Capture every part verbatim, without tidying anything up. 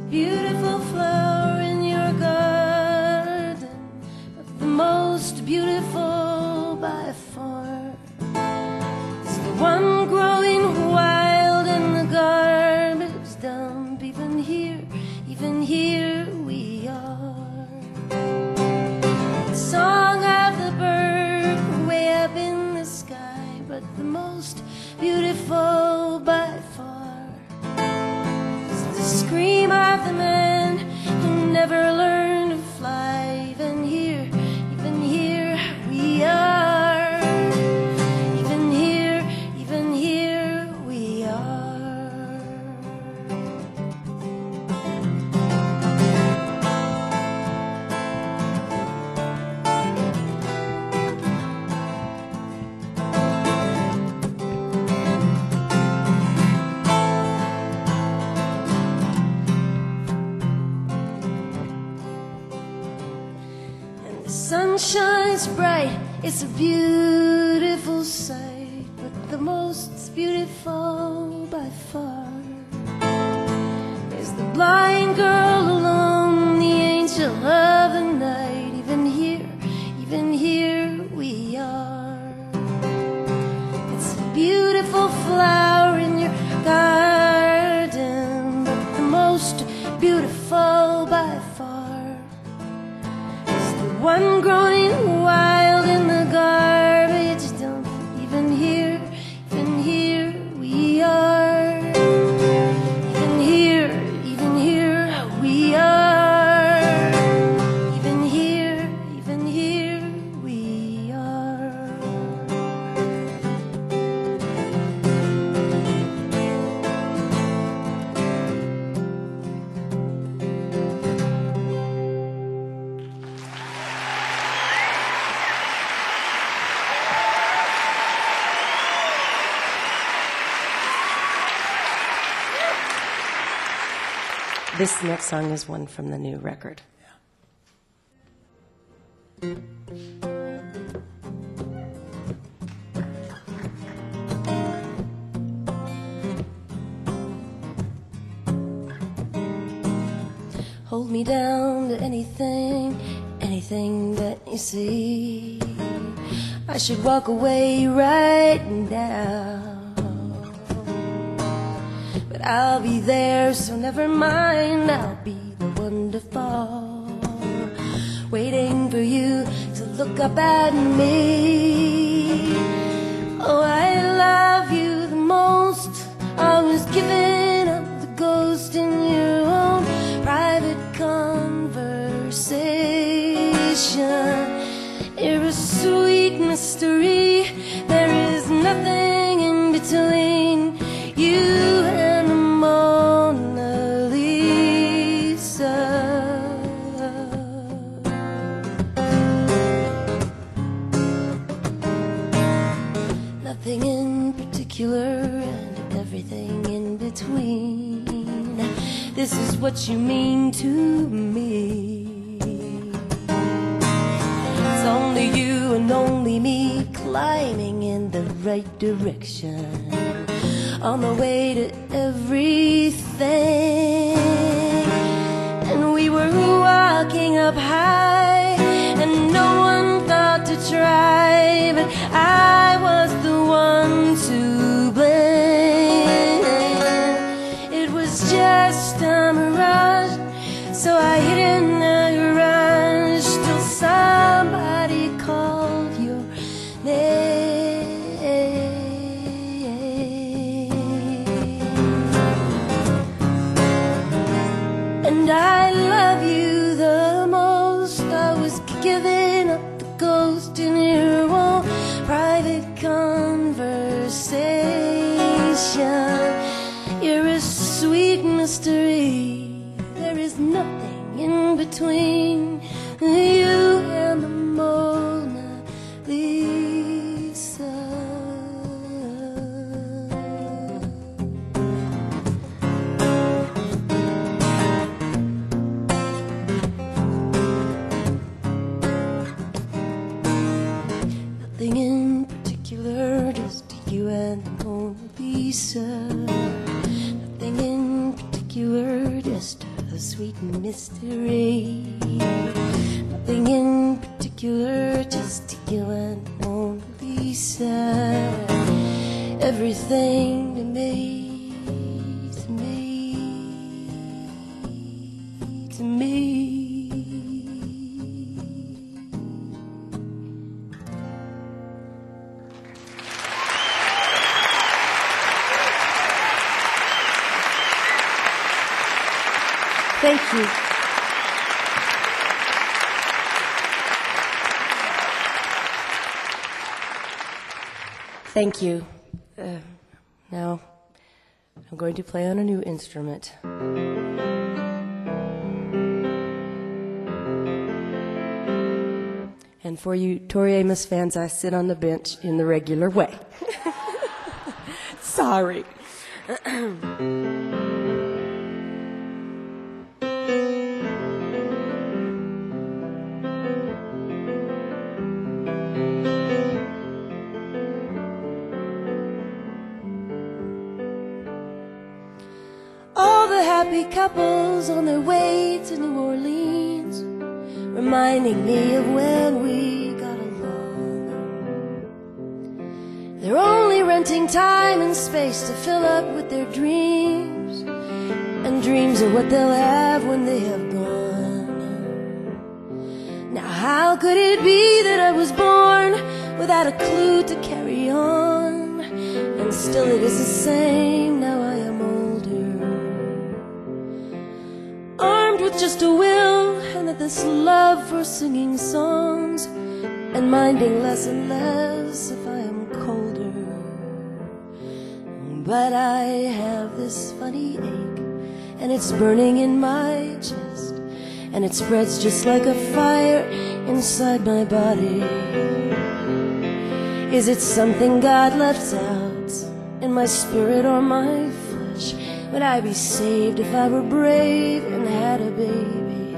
beautiful flower in your garden, but the most beautiful by far is the one growing wild in the garbage dump. Even here, even here we are. The song of the bird way up in the sky, but the most beautiful by far is the scream of the man who never learned to fly. Even here, even here we are. Even here, even here we are. The sun shines bright, it's a beautiful sight, but the most beautiful by far is the blind girl alone, the angel of the night. Even here, even here we are. It's a beautiful flower in your garden, but the most beautiful by far, one growing wild in the garbage dump. Even here, even here we are. Even here, even here we are. Even here, even here we are. This next song is one from the new record. Hold me down to anything, anything that you see. I should walk away right now, but I'll be there, so never mind. I'll be the one to fall, waiting for you to look up at me. Oh, I love you the most. I was giving up the ghost in your own private conversation. You're a sweet mystery. There is nothing in between you and the Mona Lisa. Nothing in particular and everything in between. This is what you mean to me. It's only you and only me climbing in the right direction, on the way to everything. And we were walking up high, and no one thought to try, but I was the one to blame. It was just a mirage, so I hid in the garage till somebody called your name. And I love you the most. I was giving up the ghost in your own private conversation. You're a sweet mystery. There is nothing in between you and the Mona Lisa. Nothing in particular, just you and the Mona Lisa. Nothing in particular, were just a sweet mystery. Nothing in particular, just you and only said everything to me, to me, to me. Thank you. Thank you. Uh, now, I'm going to play on a new instrument. And for you Tori Amos fans, I sit on the bench in the regular way. Sorry. Happy couples on their way to New Orleans, reminding me of when we got along. They're only renting time and space to fill up with their dreams, and dreams are what they'll have when they have gone. Now how could it be that I was born without a clue to carry on, and still it is the same now I am with just a will, and that this love for singing songs and minding less and less if I am colder. But I have this funny ache, and it's burning in my chest, and it spreads just like a fire inside my body. Is it something God left out in my spirit or my flesh? Would I be saved if I were brave and had a baby?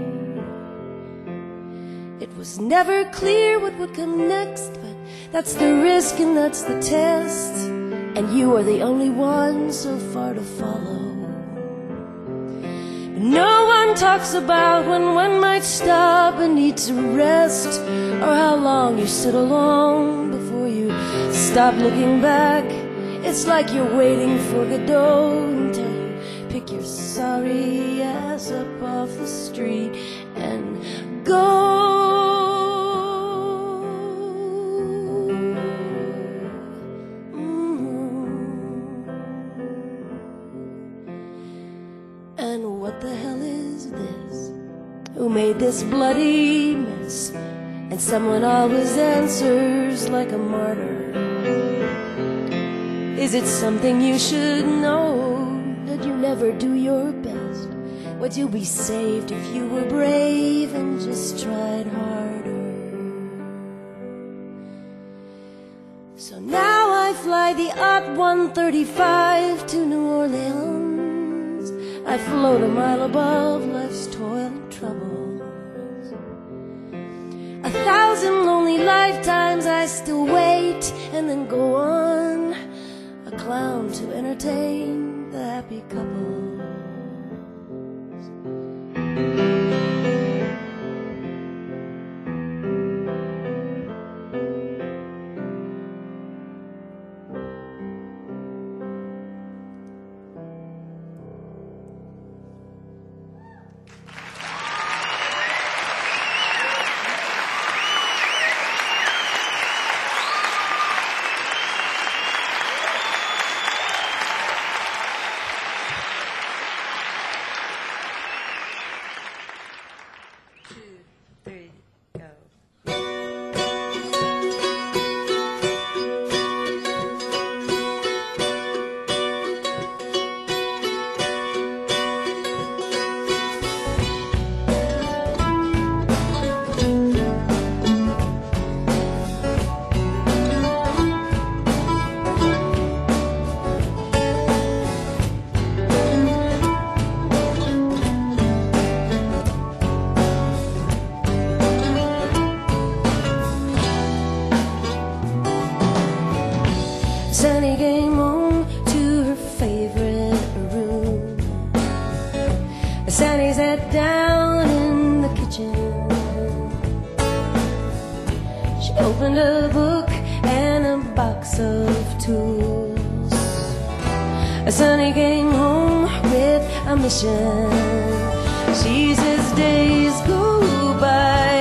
It was never clear what would come next, but that's the risk and that's the test, and you are the only one so far to follow. But no one talks about when one might stop and need to rest, or how long you sit alone before you stop looking back. It's like you're waiting for Godot until you pick your sorry ass up off the street and go. Mm-hmm. And what the hell is this? Who made this bloody mess? And someone always answers like a martyr. Is it something you should know, that you never do your best? Would you be saved if you were brave and just tried harder? So now I fly the Ot one thirty-five to New Orleans. I float a mile above life's toil and troubles. A thousand lonely lifetimes I still wait and then go on, a clown to entertain the happy couples. Sonny sat down in the kitchen. She opened a book and a box of tools. Sonny came home with a mission. She says days go by,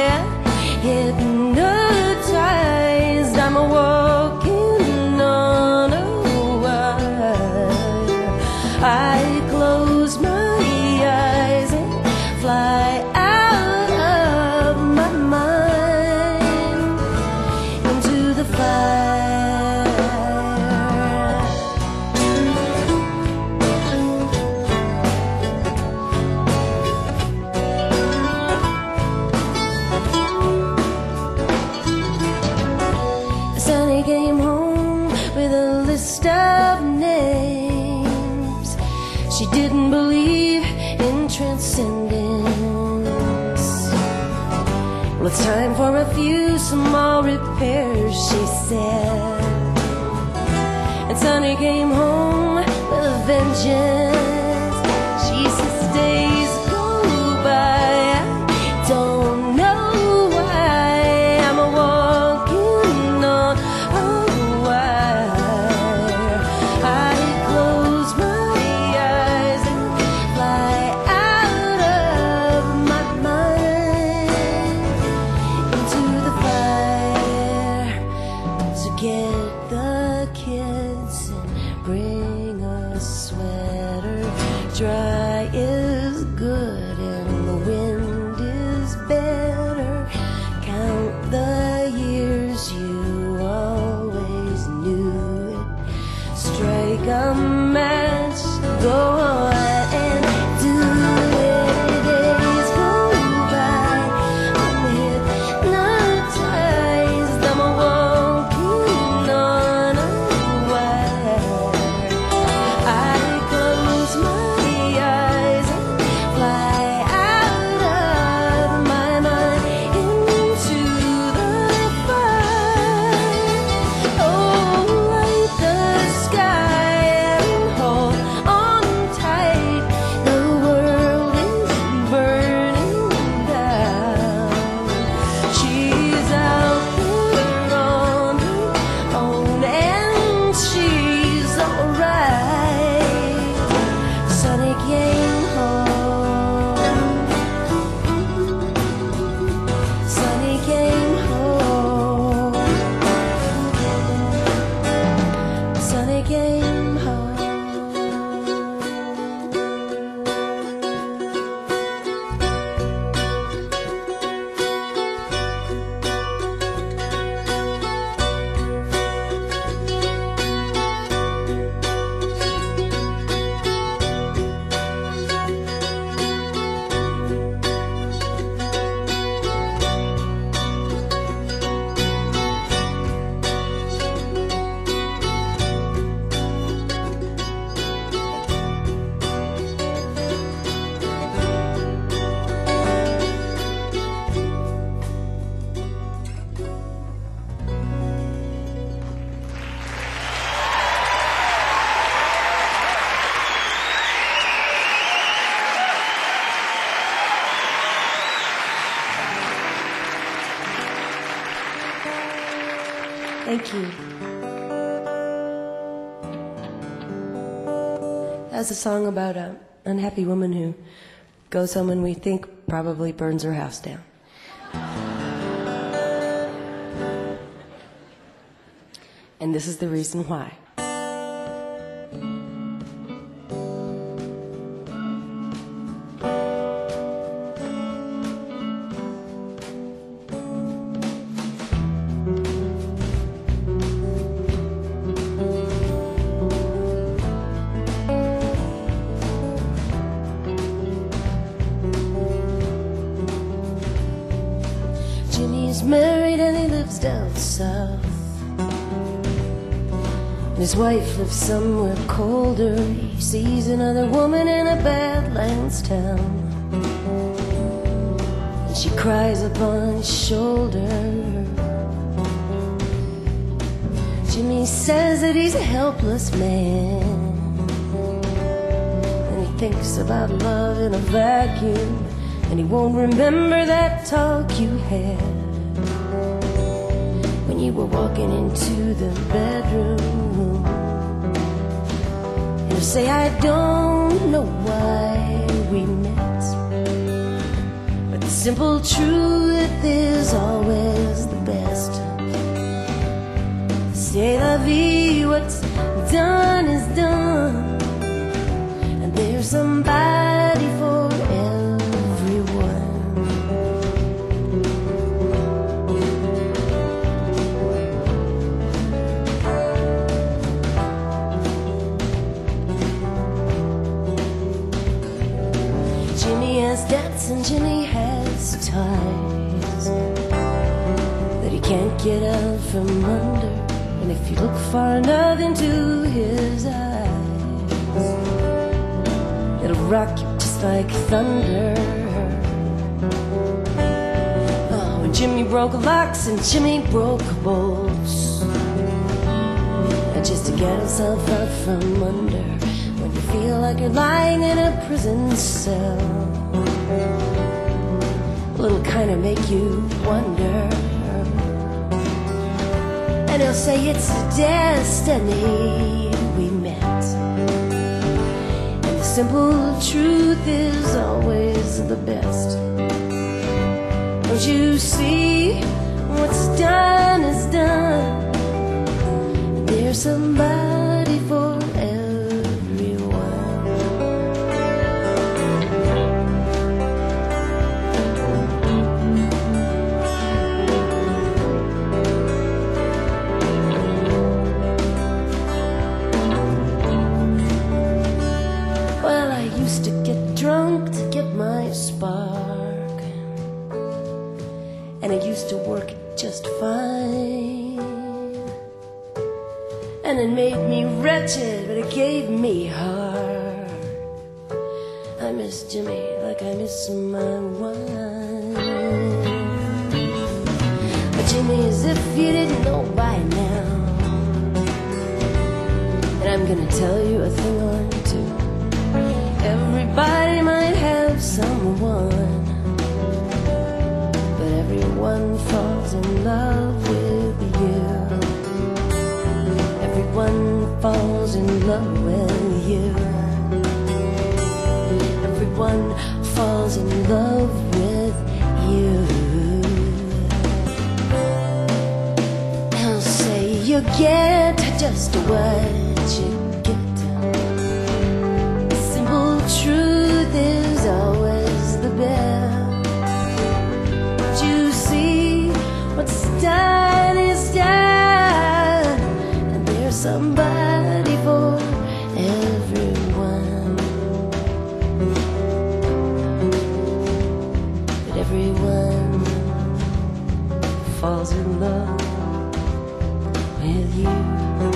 hypnotized. I'm a walking on a wire. I close my eyes and fly out of my mind into the fire. Sonny came home with a list of names. She didn't believe in transcendence. Well, it's time for a few small repairs, she said. And Sonny came home with a vengeance. She says days go by, I don't know why. I'm a walking on a wire. I close my eyes and fly out of my mind into the fire. So get the kids and bring a sweater. Dry is good and the wind is better. Count the years you always knew it. Strike a match, go on and do it. Days go by, I'm hypnotized. I'm a walking on a wire. I close my eyes and fly out of my mind into the fire. Oh, light the sky and hold on tight. The world is burning down. She's out there on her own and she's alright. Sonny came home. Sonny came home. Sonny came home. Thank you. That's a song about an unhappy woman who goes home and we think probably burns her house down. And this is the reason why. Jimmy's married and he lives down south. His wife lives somewhere colder. He sees another woman in a Badlands town, and she cries upon his shoulder. Jimmy says that he's a helpless man, and he thinks about love in a vacuum, and he won't remember that talk you had when you were walking into the bedroom. And he'll say, I don't know why we met, but the simple truth is always the best. C'est la vie, what's done is done, and there's somebody for everyone. Jimmy has debts and Jimmy has ties that he can't get out from under. And if you look far enough into his eyes, it'll rock you just like thunder. Oh, when Jimmy broke locks and Jimmy broke bolts, and just to get himself out from under, when you feel like you're lying in a prison cell, it'll kind of make you wonder. And he'll say it's destiny we met, and the simple truth is always the best. Don't you see, what's done is done, and there's somebody for drunk to get my spark, and it used to work just fine, and it made me wretched, but it gave me heart. I miss Jimmy like I miss my wine. But Jimmy, as if you didn't know by now, and I'm gonna tell you a thing or two. Everybody might have someone, but everyone falls in love with you. Everyone falls in love with you. Everyone falls in love with you. They'll say you get just what you get. Truth is always the best. But you see, what's done is done, and there's somebody for everyone. But everyone falls in love with you.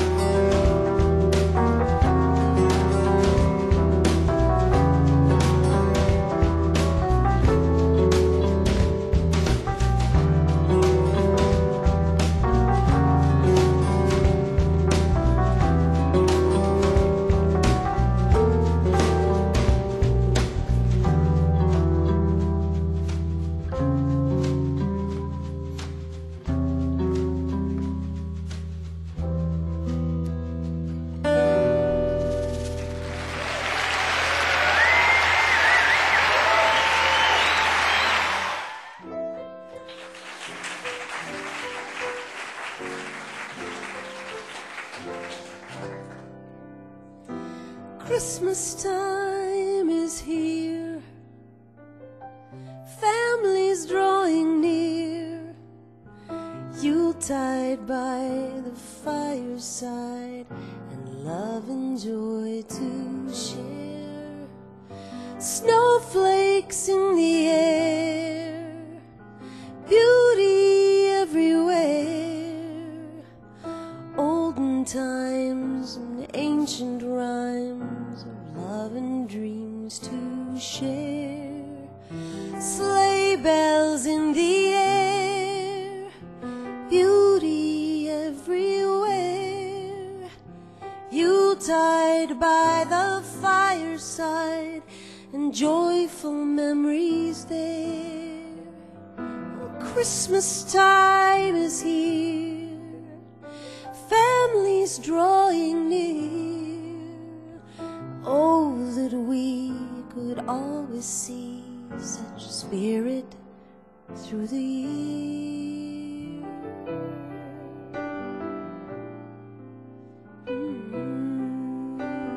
Christmas time is here, families drawing near, Yuletide by the fireside, and love and joy to share. Snowflakes in the air, beauty everywhere, olden times and ancient rhymes of love and dreams to share. Sleigh bells in the air, beauty everywhere, Yuletide by the and joyful memories there. Oh, Christmas time is here, families drawing near. Oh, that we could always see such spirit through the year. Mm-hmm.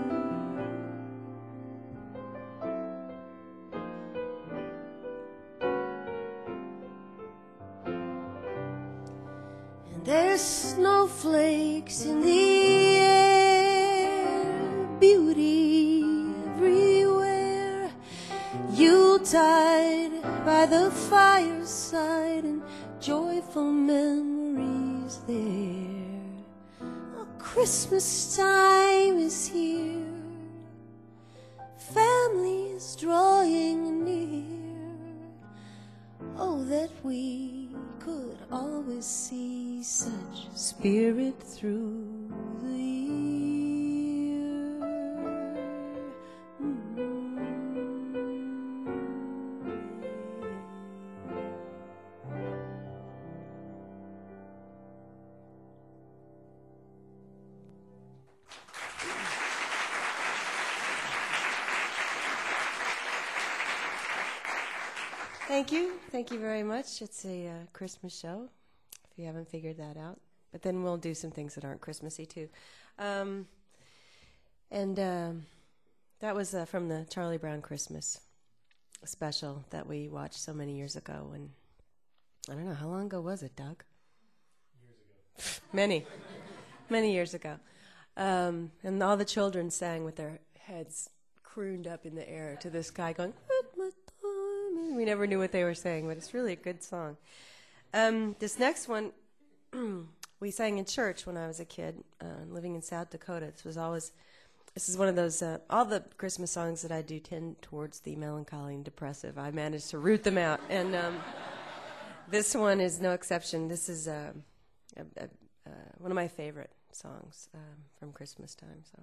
And there's snowflakes in the air, beauty everywhere, Yuletide by the fireside, and joyful memories there. Oh, Christmas time is here, families drawing near. Oh, that we could always see such spirit through the year. Mm-hmm. Thank you. Thank you very much. It's a uh, Christmas show, if you haven't figured that out. But then we'll do some things that aren't Christmassy, too. Um, and um, that was uh, from the Charlie Brown Christmas special that we watched so many years ago. And I don't know, how long ago was it, Doug? Years ago. Many. Many years ago. Um, and all the children sang with their heads crooned up in the air to this guy going, we never knew what they were saying, but it's really a good song. Um, this next one, we sang in church when I was a kid, uh, living in South Dakota. This was always, this is one of those, uh, all the Christmas songs that I do tend towards the melancholy and depressive. I managed to root them out, and um, this one is no exception. This is uh, a, a, uh, one of my favorite songs um, from Christmas time, so.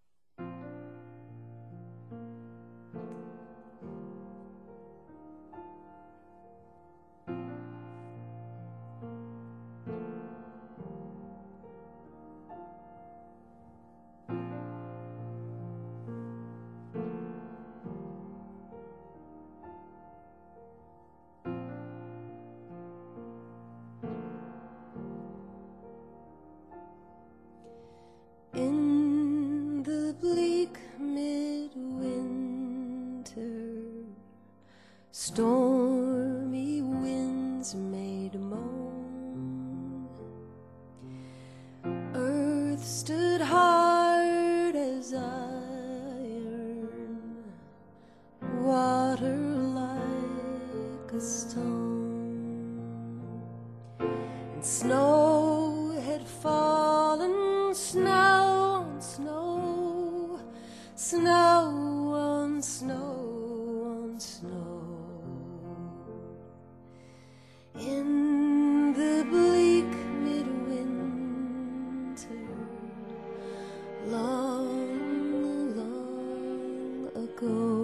In the bleak midwinter, stormy winds made moan. Earth stood hard as iron, water like a stone, and snow had fallen, snow on snow, snow on snow on snow. In the bleak midwinter, long, long ago.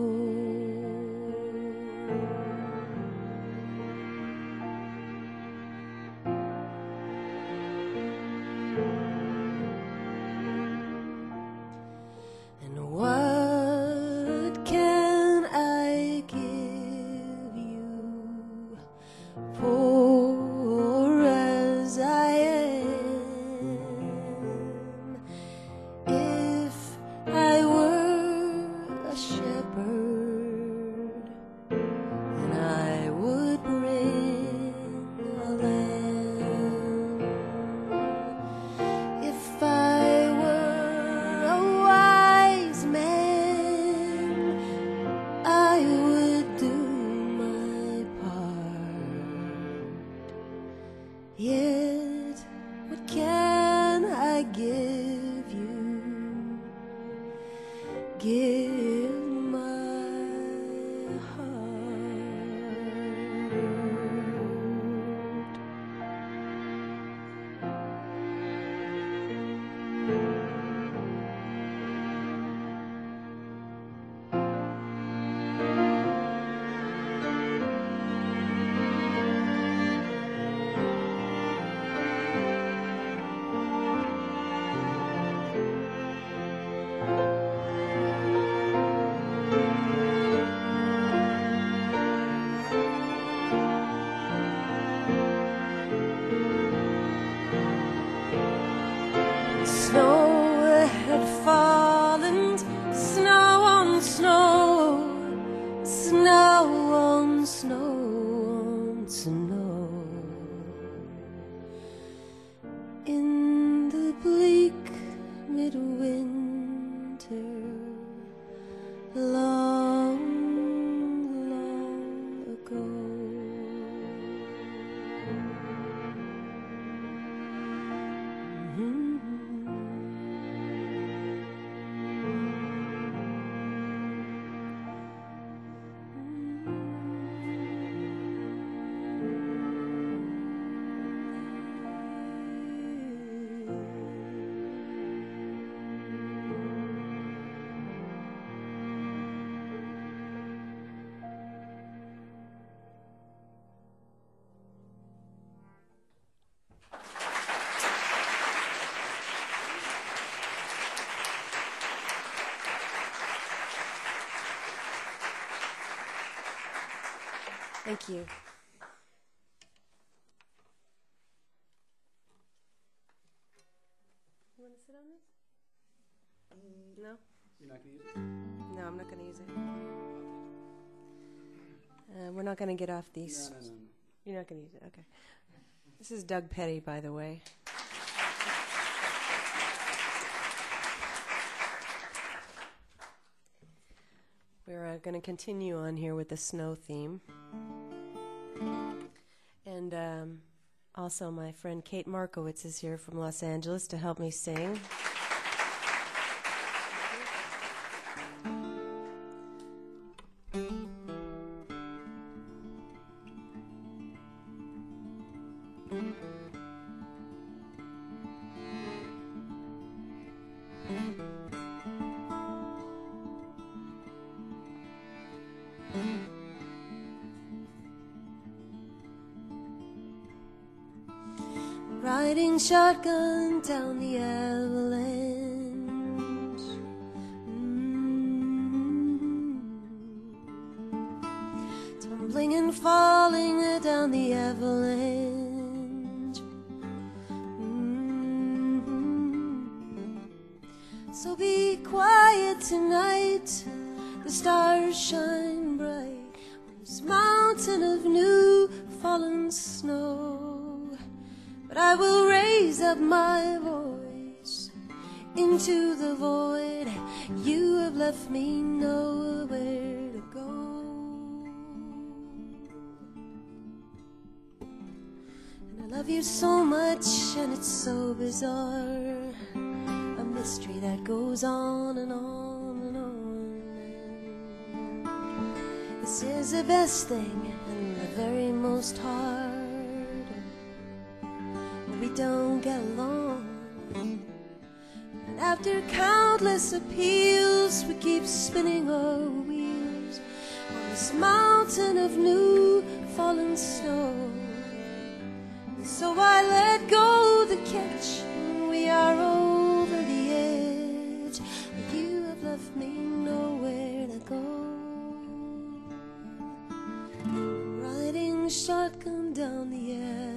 snow wants to know. In the bleak midwinter, long, long ago. Mm-hmm. Thank you. You want to sit on this? No? You're not going to use it? No, I'm not going to use it. Uh, we're not going to get off these. No, no, no, no. You're not going to use it? Okay. This is Doug Petty, by the way. We're uh, going to continue on here with the snow theme. And um, also my friend Kate Markowitz is here from Los Angeles to help me sing. Riding shotgun down the avalanche, mm-hmm. Tumbling and falling down the avalanche, mm-hmm. So be quiet tonight, the stars shine bright on this mountain of new fallen snow. But I will raise up my voice into the void. You have left me nowhere to go. And I love you so much, and it's so bizarre, a mystery that goes on and on and on. This is the best thing and the very most hard. We don't get along, and after countless appeals, we keep spinning our wheels on this mountain of new fallen snow. And so I let go the catch, and we are over the edge. But you have left me nowhere to go. Riding shotgun down the edge.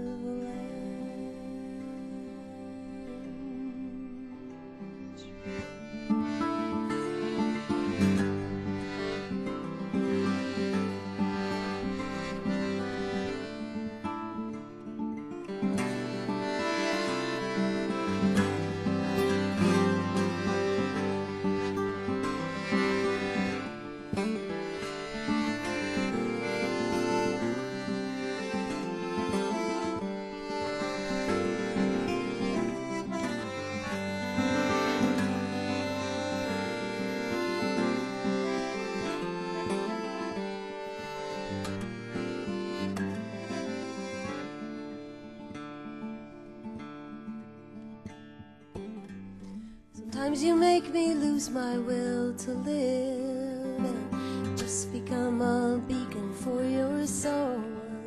Sometimes you make me lose my will to live, and just become a beacon for your soul.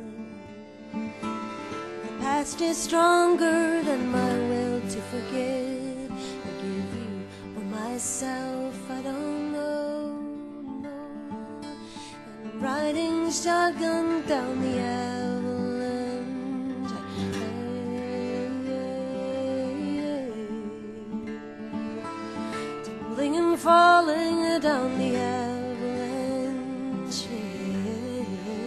The past is stronger than my will to forgive. Forgive you or myself, I don't know, no. And riding shotgun down the avalanche, tumbling and falling down the avalanche.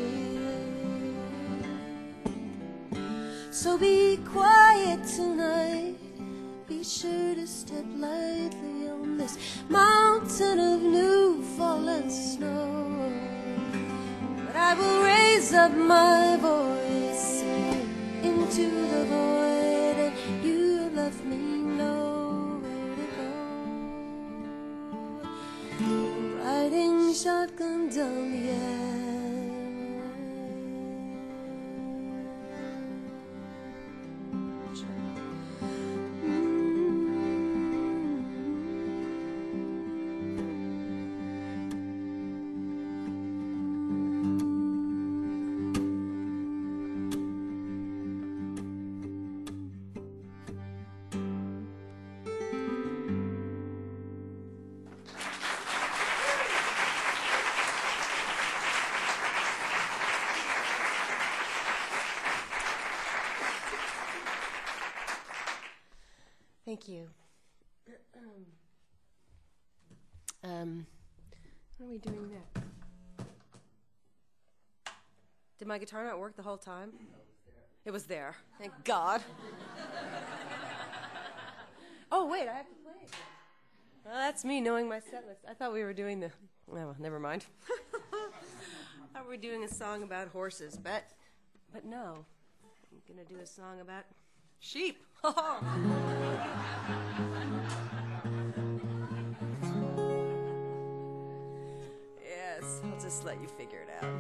So be quiet tonight. Be sure to step lightly on this mountain of new fallen snow. But I will raise up my voice into the void, and you left me nowhere to go. Riding shotgun down the air. Thank you. Um, what are we doing there? Did my guitar not work the whole time? It was there. Thank God. Oh, wait, I have to play it. Well, that's me knowing my set list. I thought we were doing the... Oh, well, never mind. I thought we were doing a song about horses, but, but no. I'm going to do a song about sheep. Yes, I'll just let you figure it out.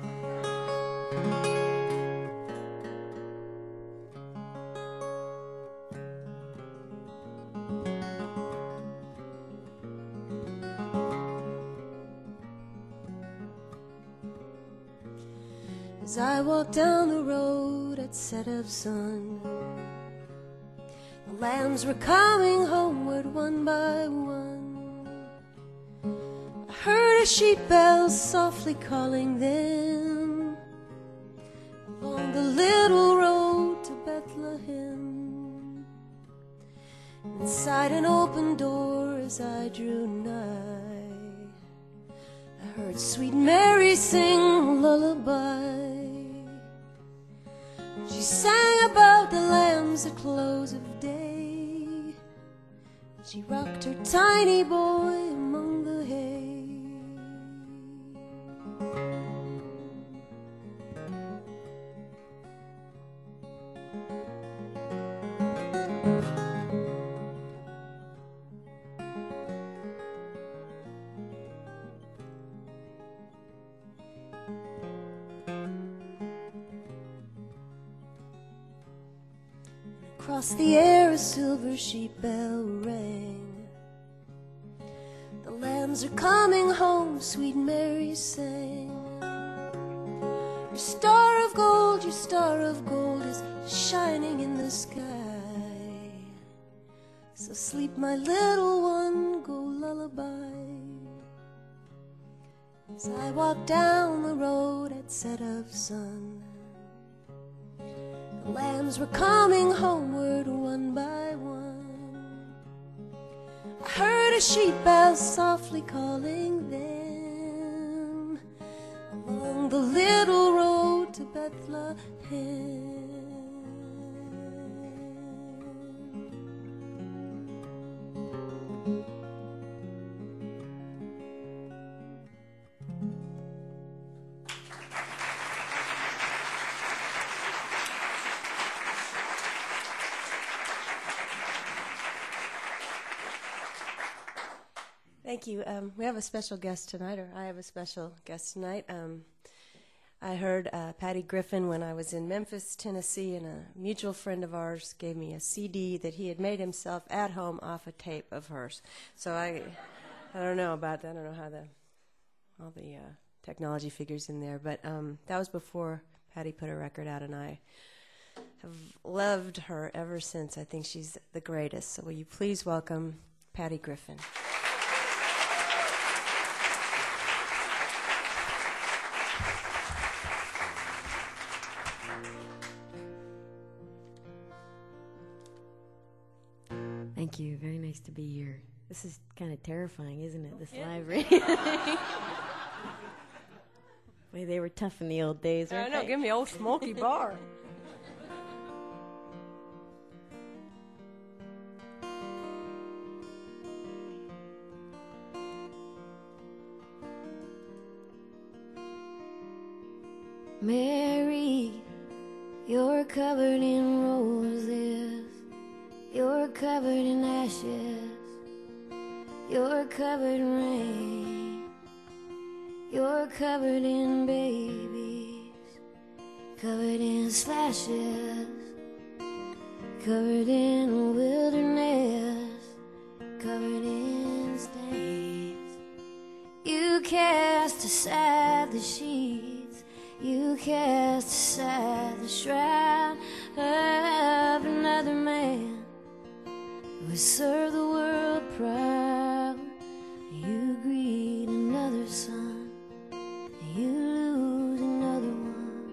As I walk down the road at set of sun, the lambs were coming homeward one by one. I heard a sheep bell softly calling them along the little road to Bethlehem. Inside an open door as I drew nigh, I heard sweet Mary sing a lullaby. She sang about the lambs at close of day. She rocked her tiny boy among the hay. Across the air a silver sheep bell rang. The lambs are coming home, sweet Mary sang. Your star of gold, your star of gold is shining in the sky. So sleep, my little one, go lullaby. As I walk down the road at set of sun, the lambs were coming homeward one by one. I heard a sheep bell softly calling them along the little road to Bethlehem. Thank you. Um, we have a special guest tonight, or I have a special guest tonight. Um, I heard uh, Patty Griffin when I was in Memphis, Tennessee, and a mutual friend of ours gave me a C D that he had made himself at home off a tape of hers. So I, I don't know about that. I don't know how the all the uh, technology figures in there, but um, that was before Patty put her record out, and I have loved her ever since. I think she's the greatest. So will you please welcome Patty Griffin? Thank you. Very nice to be here. This is kind of terrifying, isn't it, this yeah. live radio thing? Boy, they were tough in the old days, I weren't know. they? Give me old Smoky Bar. Mary, you're covered in roses, you're covered in ashes, you're covered in rain, you're covered in babies, covered in slashes, covered in wilderness, covered in stains. You cast aside the sheets, you cast aside the shroud of another man who would serve the world proud. You greet another son, you lose another one.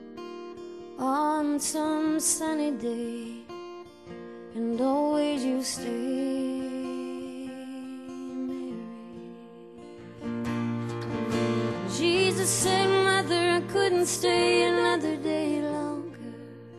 On some sunny day, and always you stay, Mary. Jesus said, Mother, I couldn't stay another day longer.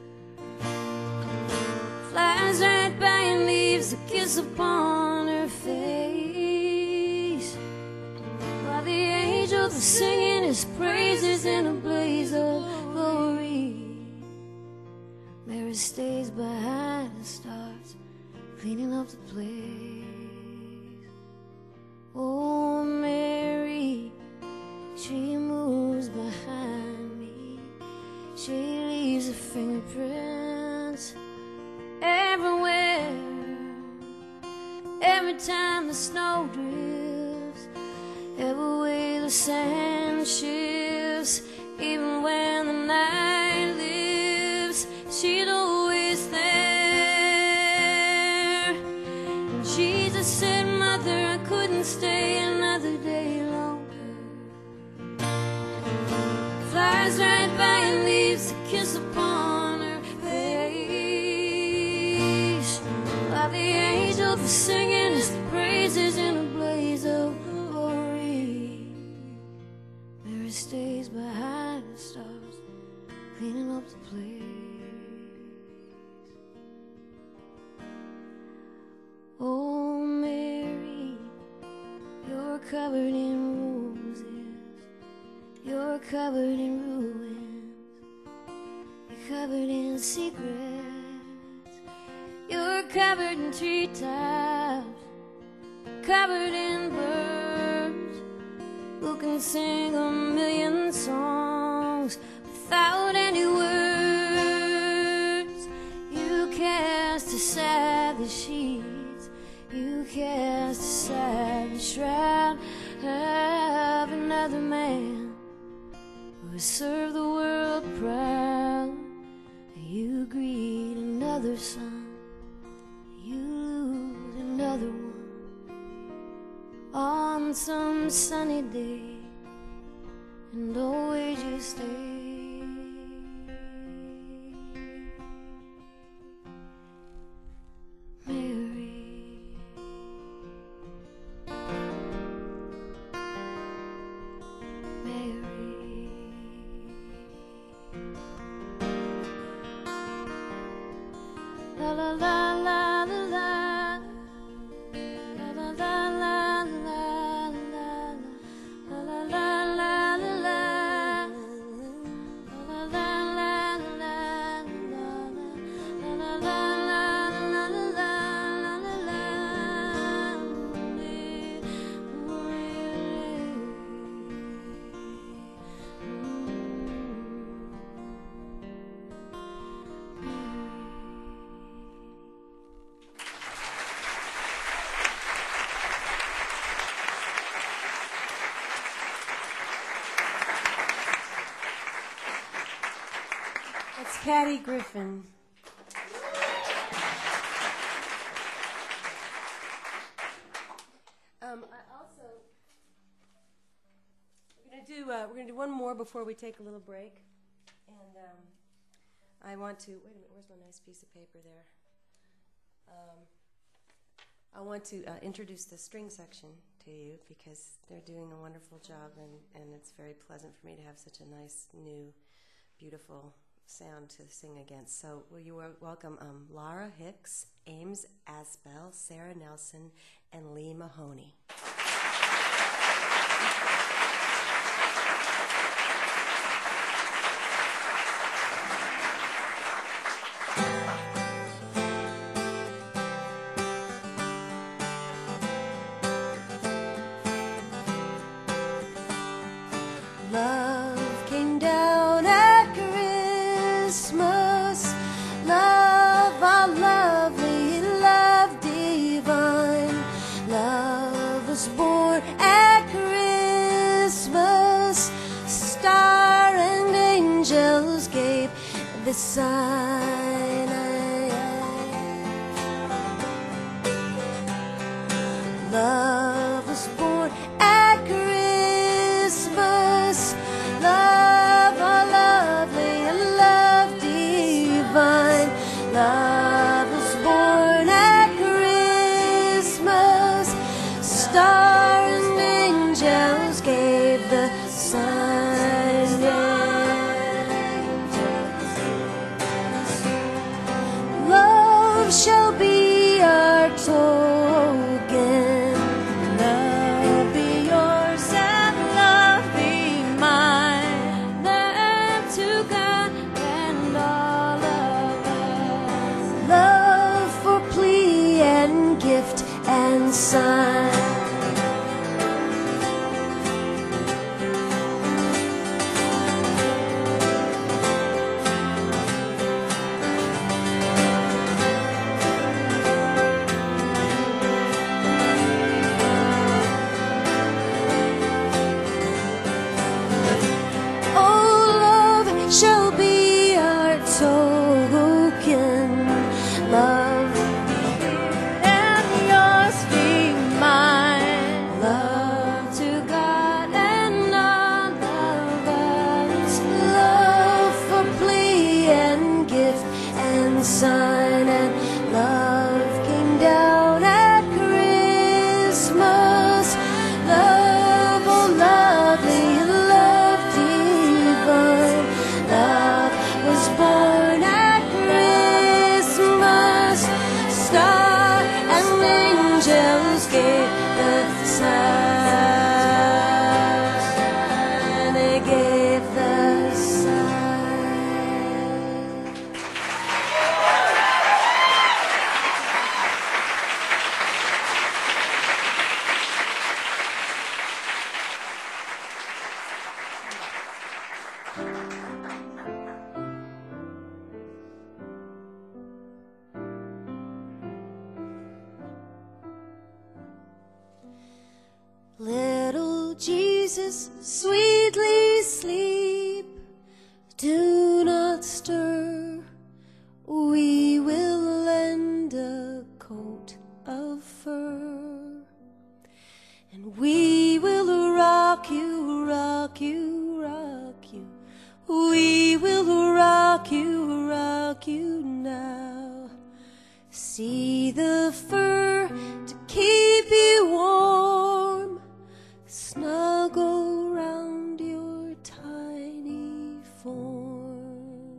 Flies right by and leaves a kiss upon her face, while the angels are singing his praises in a blaze of glory. Mary stays behind and starts cleaning up the place. Oh, Mary, she moves behind me. She leaves her fingerprints everywhere. Every time the snow drifts, every way the sand shifts, even when the night lives, she's always there. And Jesus said, Mother, I couldn't stay another day longer. Flies right by and leaves a kiss upon her face, while the angels are singing his praises in a blaze of glory. Mary stays behind the stars, cleaning up the place. Oh, Mary, you're covered in roses, you're covered in ruins, you're covered in secrets, you're covered in treetops, covered in birds who can sing a million songs without any words. You cast aside the sheets, you cast aside the shroud of another man who has served the world proud. You greet another son, you lose another one. On some sunny day, and always you stay. Patty Griffin. Um, I also we're gonna do uh, we're gonna do one more before we take a little break, and um, I want to wait a minute. Where's my nice piece of paper there? Um, I want to uh, introduce the string section to you because they're doing a wonderful job, and, and it's very pleasant for me to have such a nice, new, beautiful sound to sing against. So will you welcome um, Laura Hicks, Ames Asbell, Sarah Nelson, and Lee Mahoney. the sign. Love was born at Christmas. Love, all lovely and love divine. Love was born at Christmas. Star and angels gave the sign. Love shall be our token. Love be yours and love be mine. Love to God and all of us. Love for plea and gift and sign. Shall be our token. Love and yours be mine. Love to God and all of us. Love for plea and gift and sign. And love came down at Christmas. Love, oh lovely and love divine. Love was born at Christmas. Star and angels gave the sign. They gave the sign. Little Jesus, sweetly sleep. Do not stir. We will lend a coat of fur. And we will rock you, rock you, rock you. We will rock you, rock you now. See the fur to keep you warm. Snuggle round your tiny form.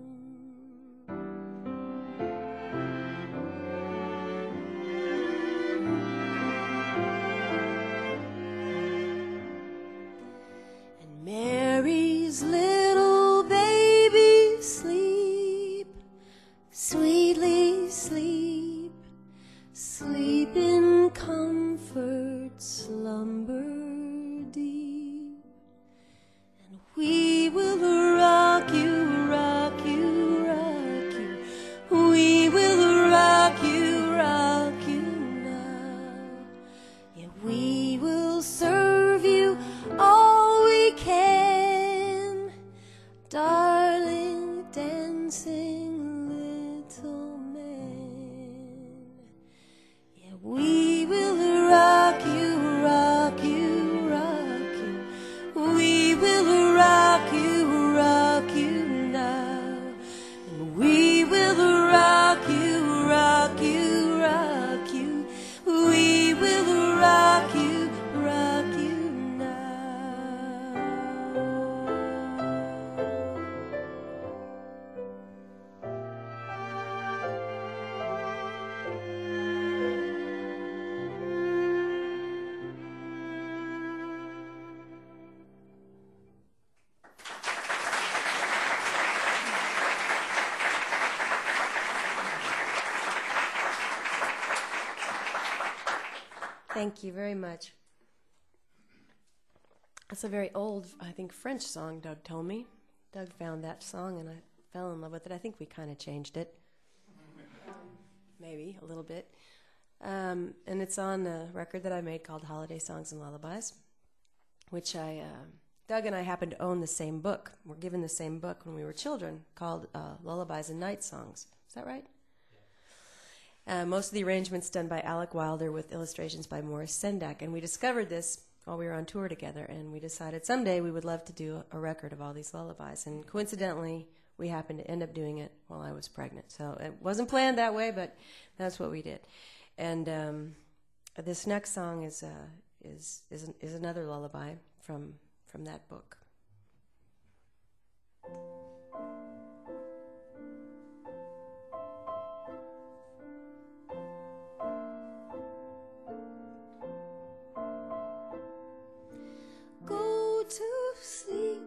And Mary's little baby sleep, sweetly sleep, sleep in comfort, slumber deep. And we will rock you, rock you, rock you. We will rock you, rock you now. Yeah, we will serve you all we can, darling, dancing little man. Yeah, we will rock you, rock you, rock you. We will rock you, rock you now. And we will rock you, rock you, rock you. We will rock you, rock you now. Thank you very much. That's a very old, I think, French song, Doug told me. Doug found that song and I fell in love with it. I think we kind of changed it. Maybe, a little bit. Um, and it's on a record that I made called Holiday Songs and Lullabies, which I uh, Doug and I happened to own the same book. We're given the same book when we were children called uh, Lullabies and Night Songs. Is that right? Yeah. Uh, most of the arrangements done by Alec Wilder with illustrations by Morris Sendak. And we discovered this while we were on tour together, and we decided someday we would love to do a record of all these lullabies. And coincidentally, we happened to end up doing it while I was pregnant. So it wasn't planned that way, but that's what we did. And um, this next song is uh, is is, an, is another lullaby from from that book. Go to sleep,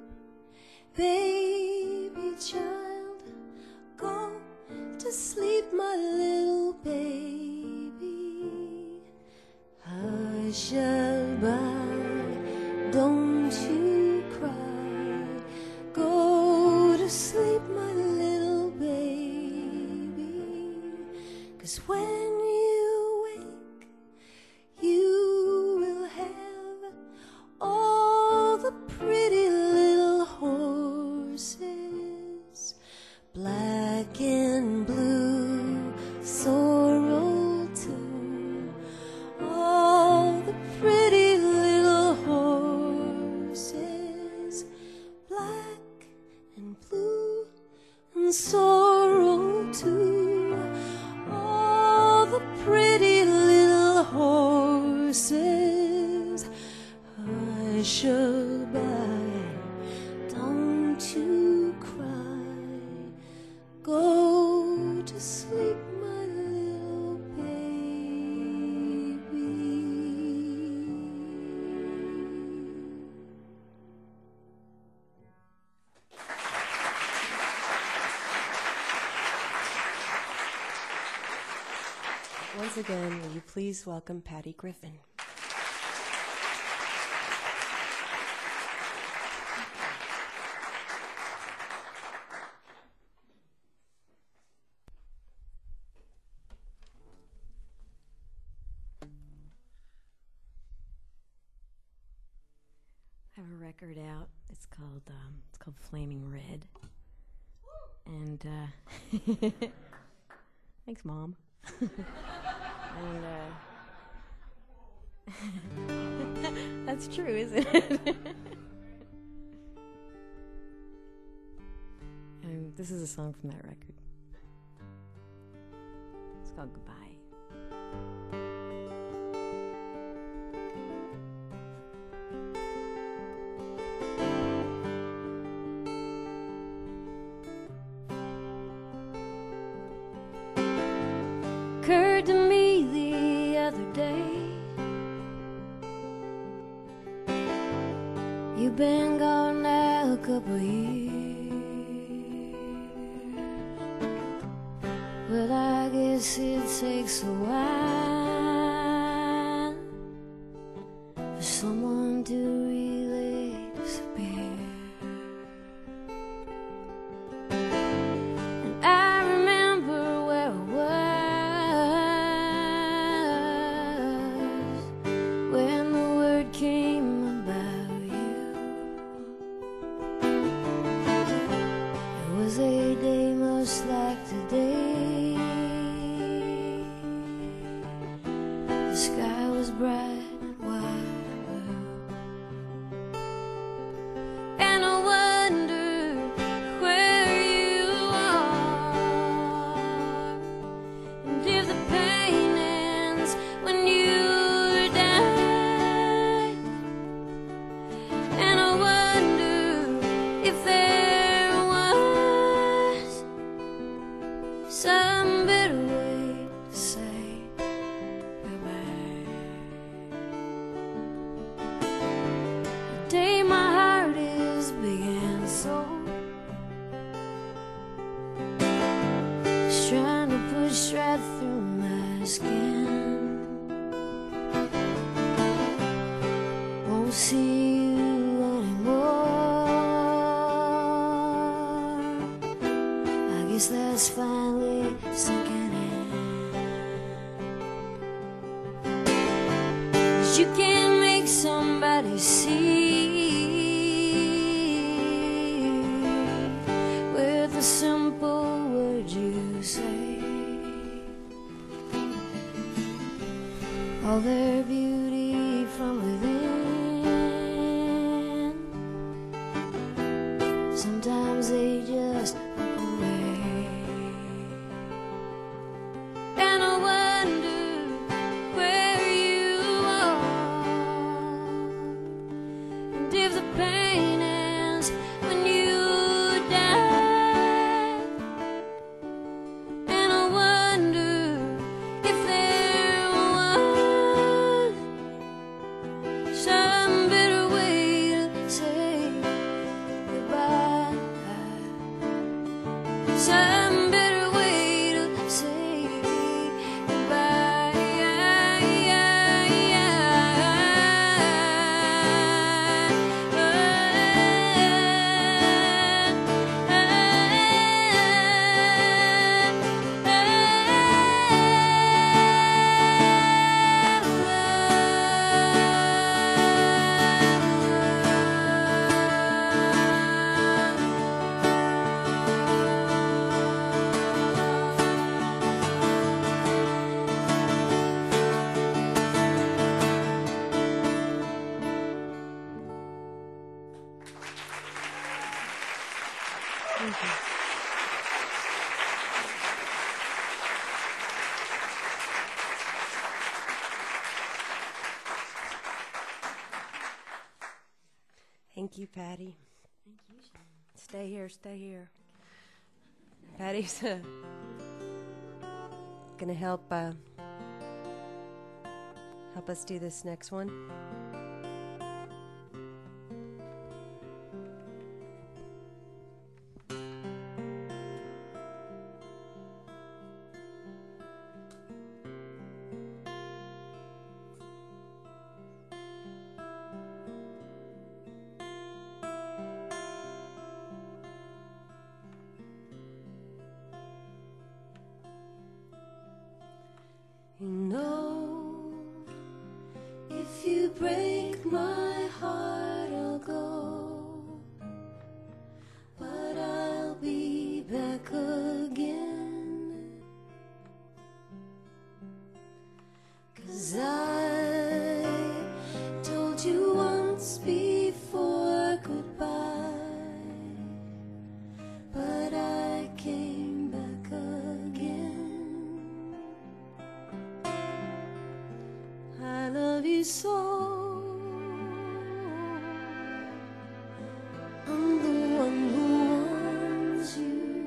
baby child. Go to sleep, my little baby. Hush-a-bye, don't you cry. Go to sleep, my little baby. 'Cause when you wake, you will have all the pretty little horses, black and blue, sorrel too. All the pretty little horses, black and blue and sorrel too. All the pretty little horses. Hush-a-bye, don't you cry. Go to sleep, my little baby. Once again, will you please welcome Patty Griffin. I have a record out. It's called um, it's called Flaming Red. And uh, thanks, Mom. and uh, that's true, isn't it? And this is a song from that record. It's called Goodbye. Occurred to me the other day, you've been gone now a couple of years. Well, I guess it takes a while for someone to really disappear. And I remember where I was when the word came about you. It was a day much like today. The sky was bright and wide blue, and I wonder where you are, and if the pain ends when you die. And I wonder if there was some better way to say goodbye. The day my heart is big and sore, it's trying to push right through my skin. Won't see you anymore. I guess that's finally sinking in. 'Cause you can't make somebody see the simple words you say, all their beauty from within. Sometimes they just walk away, and I wonder where you are, and if the pain ends when you die. And I wonder if there was some better way to say goodbye, some better way to say goodbye. Thank you, Patty. Thank you, Sharon. Stay here, stay here. Patty's uh, gonna help uh, help us do this next one. You know, if you break my heart, I'll go, but I'll be back again. 'Cause I told you once before goodbye, but I came back again. I love you so. I'm the one who wants you.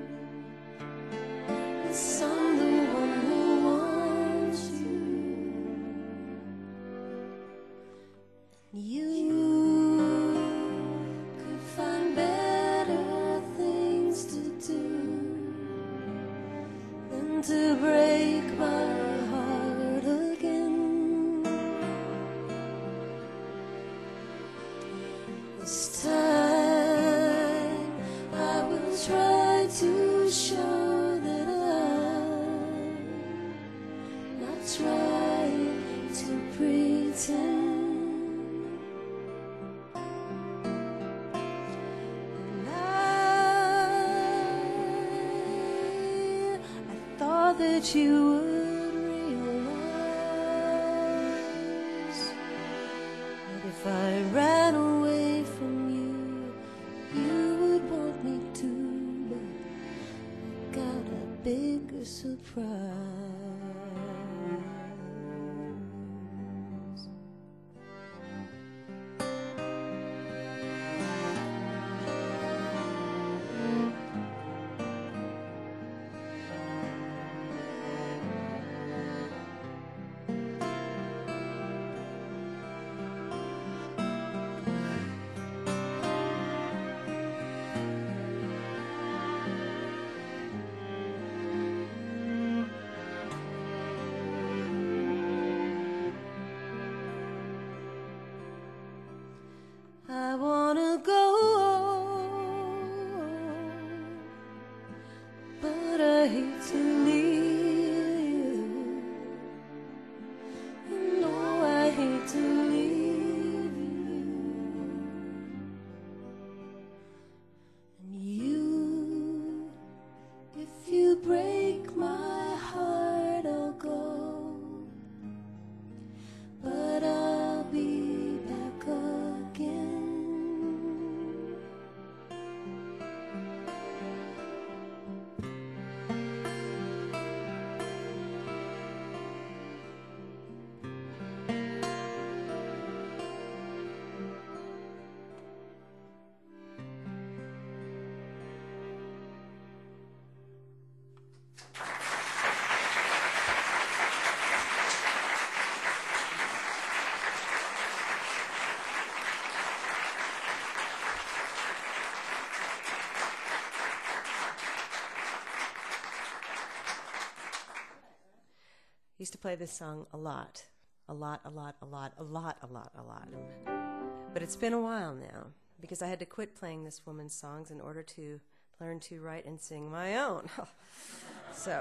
Yes, I'm the one who wants you. You could find better things to do than to break my heart again. This time I will try to show that I'm not trying to pretend. And I, I thought that you would realize that if I ran away from you, you would want me to, but I got a bigger surprise. I wanna go, but I hate to leave you. You know I hate to leave you. And you used to play this song a lot. A lot, a lot, a lot, a lot, a lot, a lot. But it's been a while now because I had to quit playing this woman's songs in order to learn to write and sing my own. So...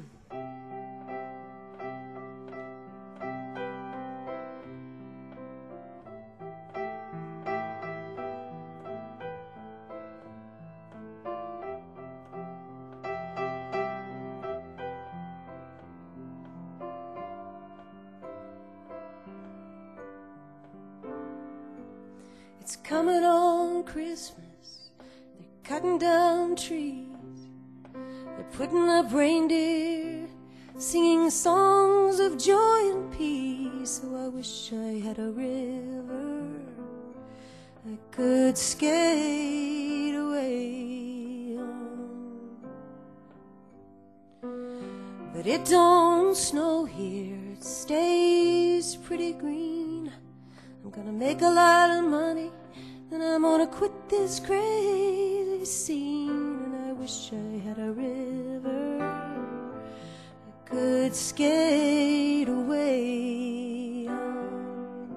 It's coming on Christmas, they're cutting down trees, they're putting up reindeer, singing songs of joy and peace. So I wish I had a river I could skate away on. But it don't snow here, it stays pretty green. I'm gonna make a lot of money, then I'm gonna quit this crazy scene. And I wish I had a river I could skate away on.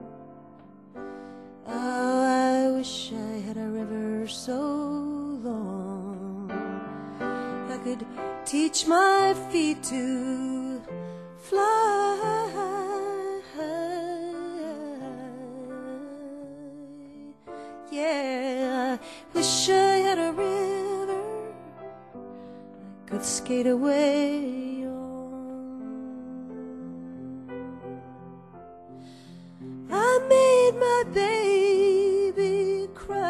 Oh, I wish I had a river so long I could teach my feet to fly. Yeah, I wish I had a river I could skate away on. I made my baby cry.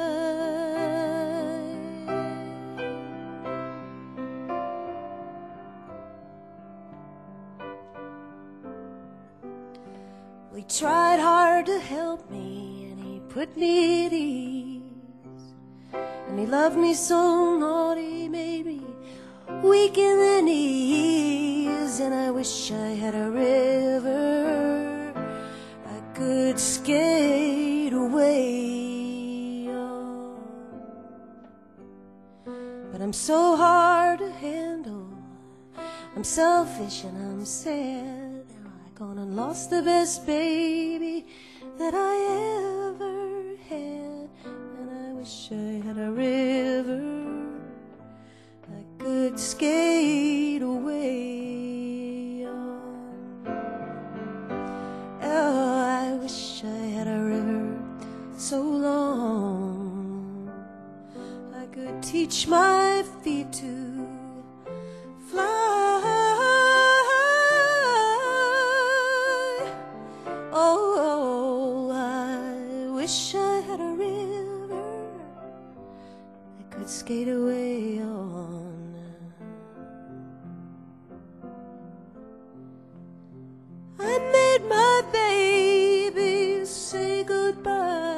Well, he tried hard to help me, put me at ease, and he loved me so naughty, maybe weak in the knees. And I wish I had a river I could skate away on. But I'm so hard to handle, I'm selfish and I'm sad. Now I gone and lost the best baby that I ever had. And I wish I had a river I could skate away on. Oh, I wish I had a river so long I could teach my feet to fly. Oh, I wish I had a river I could skate away on. I made my baby say goodbye.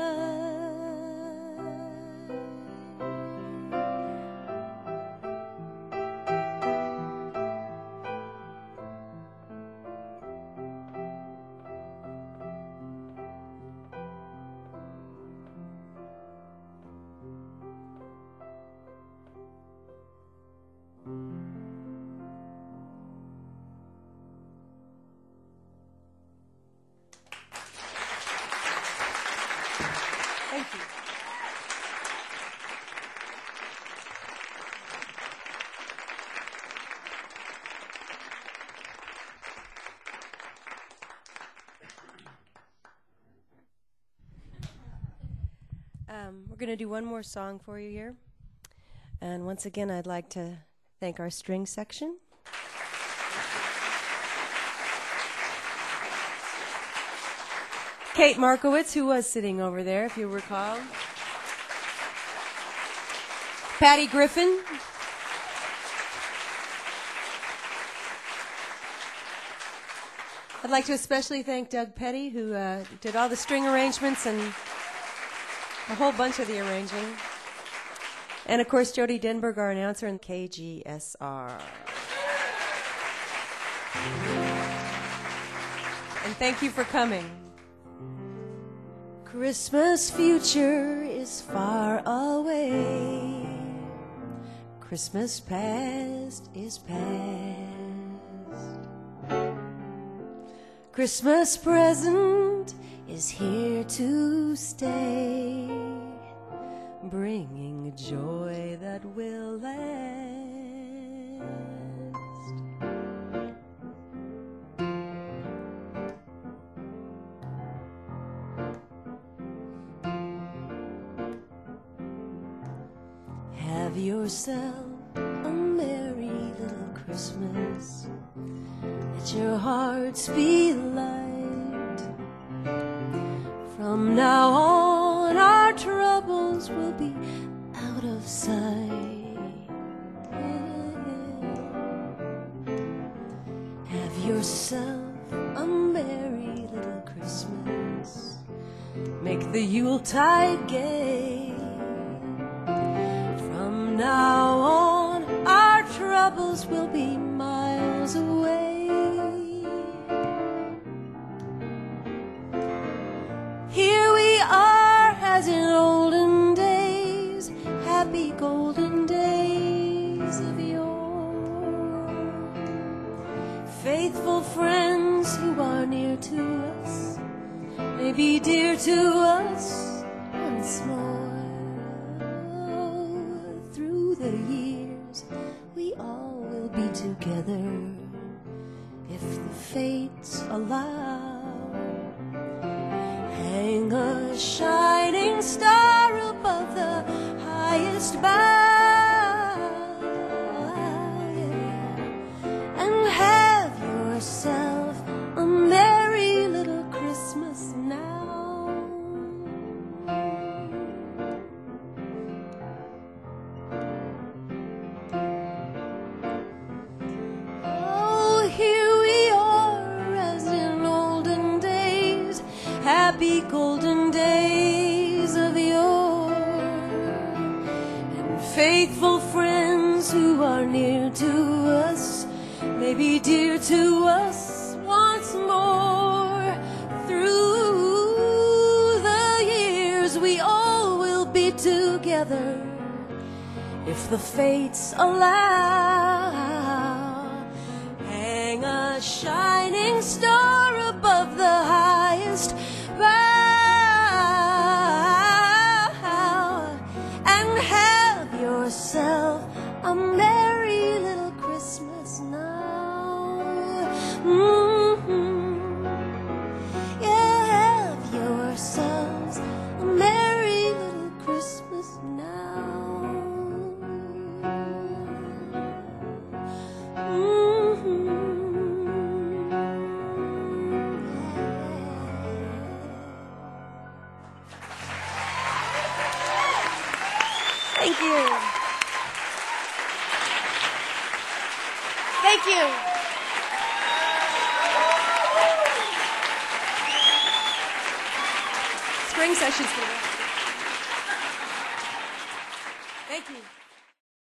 Thank you. Um, we're going to do one more song for you here. And once again, I'd like to thank our string section. Kate Markowitz, who was sitting over there, if you recall. Patty Griffin. I'd like to especially thank Doug Petty, who uh, did all the string arrangements and a whole bunch of the arranging. And, of course, Jody Denberg, our announcer, and K G S R. And thank you for coming. Christmas future is far away. Christmas past is past. Christmas present is here to stay, bringing joy that will last. Have yourself a merry little Christmas. Let your hearts be light. From now on, our troubles will be out of sight. Have yourself a merry little Christmas. Make the Yuletide gay. From now on, our troubles will be miles away. Here we are as in olden days, happy golden days of yore. Faithful friends who are near to us may be dear to us once more. Through the years, we all will be together if the fates allow. Hang a shining star above the highest bough, yeah. And have yourself a merry little Christmas now. Oh, here we are as in olden days, happy golden days of yore. And faithful friends who are near to us may be dear to us once more. Through the years we all will be together if the fates allow. Hang a shining star above the highest bough, and have yourself a merry little Christmas now. Mm-hmm. Yeah, have yourselves a merry little Christmas now. Mm-hmm. Thank you. Thank you. Spring session's going to